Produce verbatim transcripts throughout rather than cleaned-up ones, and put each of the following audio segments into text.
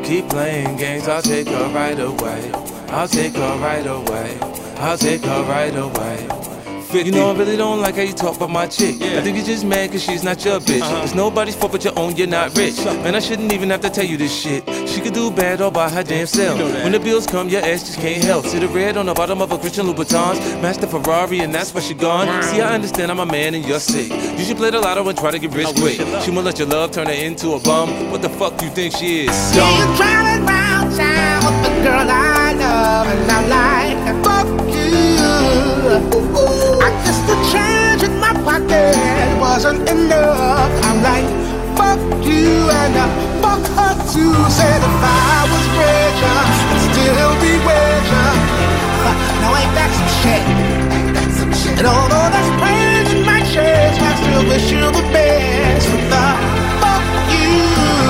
keep playing games, I'll take her right away. I'll take her right away. I'll take her right away. You know I really don't like how you talk about my chick. Yeah. I think you're just mad cause she's not your bitch. uh-huh. It's nobody's fault but your own, you're not rich. Man, I shouldn't even have to tell you this shit. She could do bad all by her damn self. You know when the bills come, your ass just can't help. See the red on the bottom of a Christian Louboutins, match the Ferrari and that's why she gone. See, I understand I'm a man and you're sick. You should play the lotto and try to get rich quick. She won't let your love turn her into a bum. What the fuck you think she is? See you driving around town with the girl I love, and I'm like, fuck you. I guess the change in my pocket wasn't enough. I'm like, fuck you and uh, fuck her too. Said if I was richer, I'd still be richer. Uh, now ain't that some shit? Ain't that some shit? And although there's pain in my chest, I still wish you the best. With the fuck you.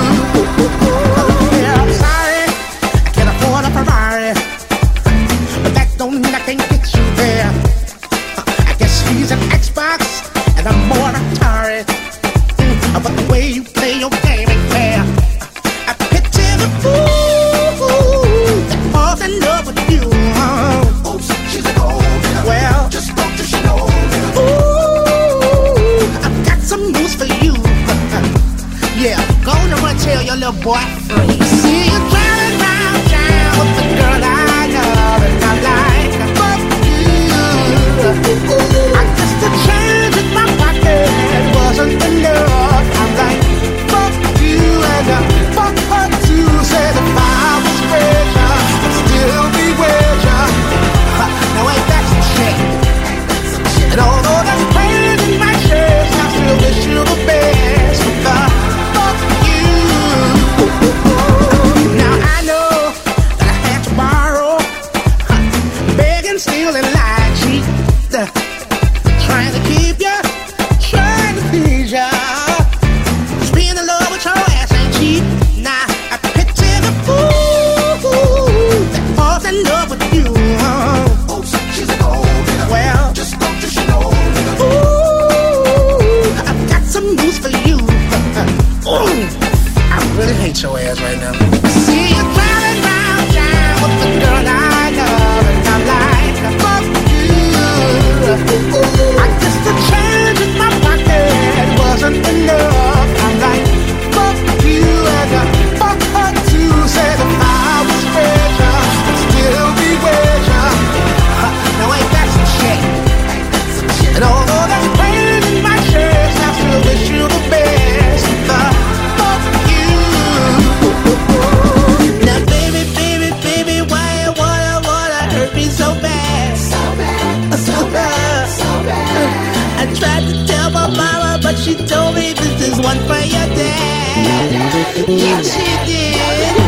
Yeah, I'm sorry, I can't afford a Ferrari, but that don't mean I can't get you there. He's an Xbox, and I'm more Atari. Mm, but the way you play your game ain't fair. I picture the fool that falls in love with you. Oh, she's an old man. Well, just don't you know. Ooh, I've got some news for you. Yeah, go on and tell your little boy free. See you driving round town with the girl I love, and I'm like, fuck you. The change in my pocket wasn't enough. I'm like, fuck you and uh, fuck her too. Said if I was richer, I'd still be richer. Uh, now ain't that some shit? And although there's pain in my chest, I still wish you the best. With the fuck you. Now I know that I had to borrow, uh, beg and steal and lie, cheat. Uh, Trying to keep ya, trying to please ya. Just being in love with your ass ain't cheap. Nah, I picture the fool that falls in love with you. Oh, she's an old man. Well, just don't you know. Ooh, I've got some news for you. Ooh, I really hate your ass right now. See you driving round town with the girl I love, and I'm like, fuck you. I guess the change in my pocket wasn't enough. I'm like, fuck you and uh, fuck her too. Said if I was richer, I'd still be richer. Uh, now ain't that some shit? And although there's pain in my chest, I still wish you the best. Uh, fuck you. Now baby, baby, baby, why you wanna, wanna hurt me so bad? So bad, so bad, so bad. I tried to tell my mama, but she told me this is one for your dad. Yeah, she did.